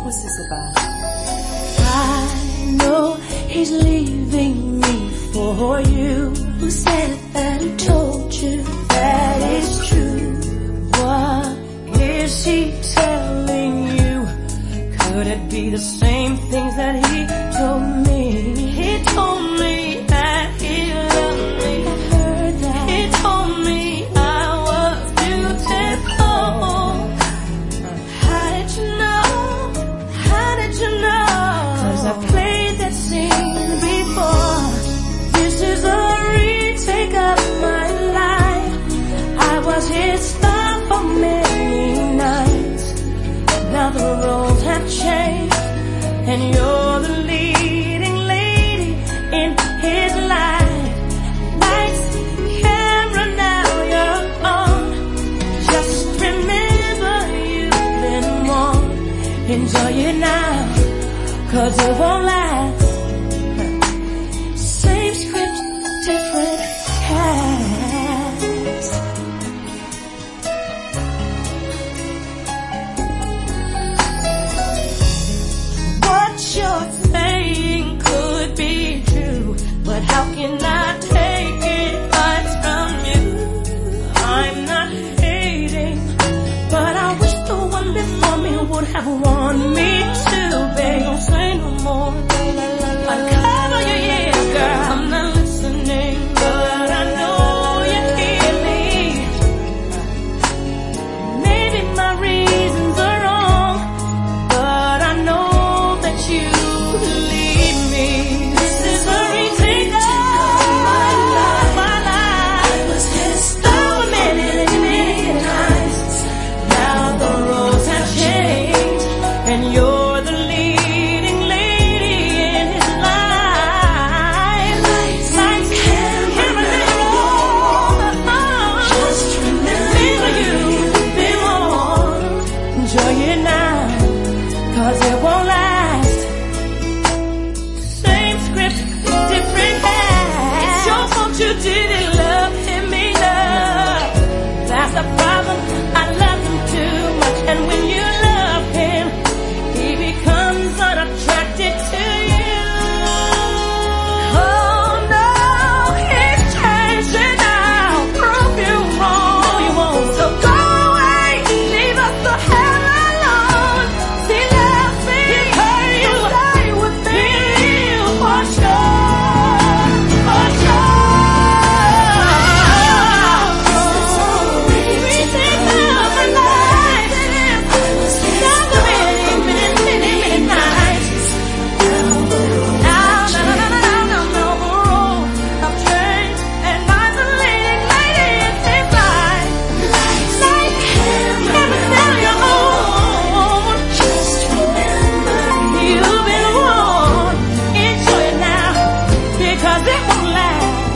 What's this about? I know he's leaving me for you. Who said that? Who told you that it's true? What is he telling you? Could it be the same things that he told me? He told me that he loved me. I heard that. He told me I was beautiful. How did you know? How did you know? 'Cause I played that scene before. This is a retake of my life. I was his star for many nights. Now the roles have changed, and you're the leading lady in his life. Lights, camera, now you're on. Just remember you've been warned. Enjoy it now, 'cause it won't last. Same script, different cast. What you're saying could be true, but how can I take advice from you? I'm not hating, but I wish the one before me would have warned me to, babe. Don't say no more. I'll cover your ears, girl. I'm not listening, but I know you hear me. Maybe my reasons are wrong, but I know that you believe me. This is a retake of my life. I was his star many nights. Now the roads have changed, and you're the leading lady in his life. Lights, camera, roll. Just remember you've been warned. Enjoy it now, 'cause it won't last. Same script, different cast. It's your fault you didn't love him enough. That's the problem. I love him too much, and when you love him, he becomes unattracted to you. Oh no, he's changing now. Prove you wrong. No, you won't. So go away, leave us the hell alone. He loves me, he'll stay with me for sure, for sure. We take love and life. Not the many nights. No. I've changed, and I'm the leading lady in his life. Light, camera, now you're on. Just remember you've been warned. Enjoy it now, because it won't last.